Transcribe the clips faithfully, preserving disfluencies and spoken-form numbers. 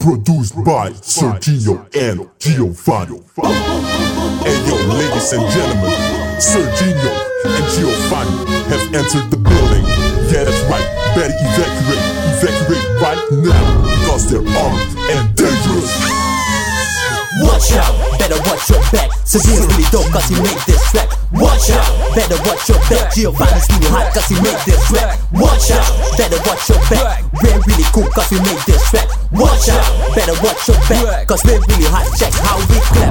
Produced by Serginho and Giovanni. Hey yo, ladies and gentlemen, Serginho and Giovanni have entered the building. Yeah, that's right, better evacuate, evacuate right now, because they're armed and dangerous. Watch out, better watch your back. Serginho's really dope cause he made this track. Watch out, better watch your back. Giovanni's really hot cause he made this track. Watch out, better watch your back. We're really cool cause we made this track. Watch out, better watch your back, cause we're really hot, check how we clap.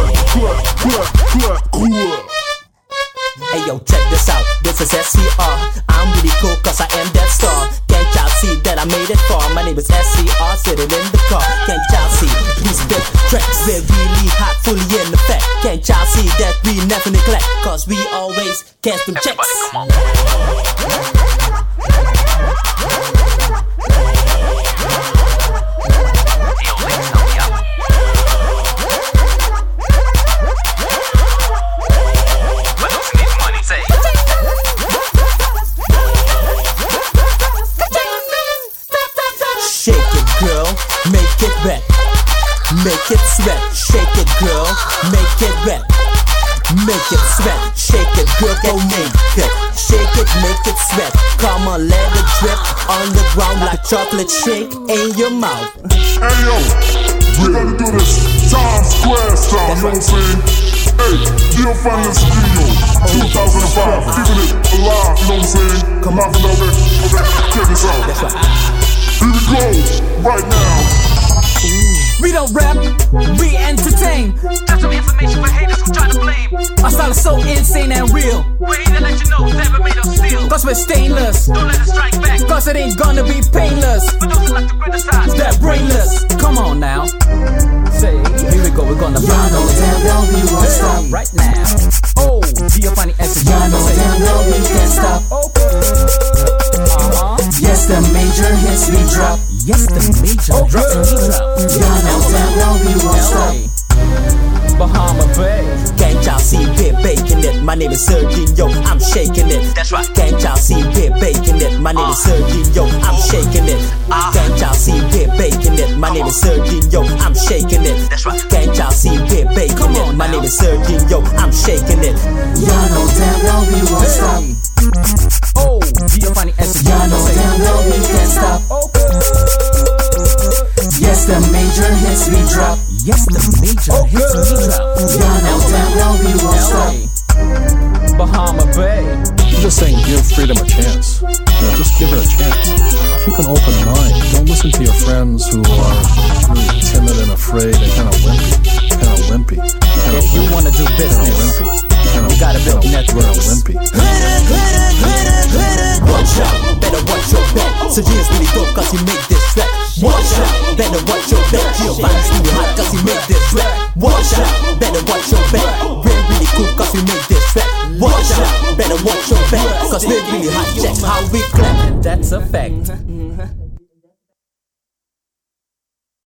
Hey yo, check this out, this is S C R. I'm really cool cause I am that star. Can't y'all see that I made it far? My name is S C R, sitting in the car. Can't y'all see, we spit tracks, we're really hot, fully in effect. Can't y'all see that we never neglect, cause we always cash them checks. Come on. Shake it, girl, make it wet, make it sweat. Shake it, girl, make it wet, make it sweat. Shake it, girl, go naked. Shake it, make it sweat. Come on, let it drip on the ground like chocolate shake in your mouth. Hey yo, we gotta do this Times Square style, you know what I'm saying? Hey, Giovanni and Serginho, two thousand five, keeping it alive, you know what I'm saying? Come on, beloved, okay, check this out. That's right. Here we go, right now. We don't rap, we entertain. Got some information for haters who try to blame. Our style is so insane and real. We're here to let you know never made of steel. Cause we're stainless, Don't let it strike back. cause it ain't gonna be painless. For those who like to criticize, That brainless, come on now. Say, here we go, we're gonna Y'all know damn well we won't stop. right now. Oh, Giovanni and Y'all know damn well we can't stop. Uh-huh. Yes, the major hits we drop. Yes, the major drop and we drop. Y'all know damn well we won't stop. Bahama Bay. Can't y'all see we're baking it? My name is Serginho, I'm shaking it. That's right. Can't y'all see we're baking it? My name is Serginho, I'm shaking it. Can't y'all see we're baking it? My name is Serginho, I'm shaking it. That's right. Can't y'all see we're baking Come it? on My now. name is Serginho, I'm shaking it. Y'all know damn well we won't stop. Oh, Giovanni and Y'all know damn well we can't stop. Yes, the major hits we drop. Yes, the major hits and we drop. Y'all know damn well we won't stop. Bahama Bay. I'm just saying, give freedom a chance. You know, just give it a chance. Keep an open mind. Don't listen to your friends who are really timid and afraid and kind of wimpy. Kind of wimpy. Kind If you wanna do Kind of business, wimpy. Kind of, you gotta build kind of, networks. Kind of wimpy. Watch out, better watch your back. Serginho's really dope cause he made this track. Watch out, better watch your back. Giovanni's really hot cause he made this track. Watch out, better watch your back. We're really cool cause we made this track. Watch out, better watch your back, cause we're really hot, check how we clap. That's a fact.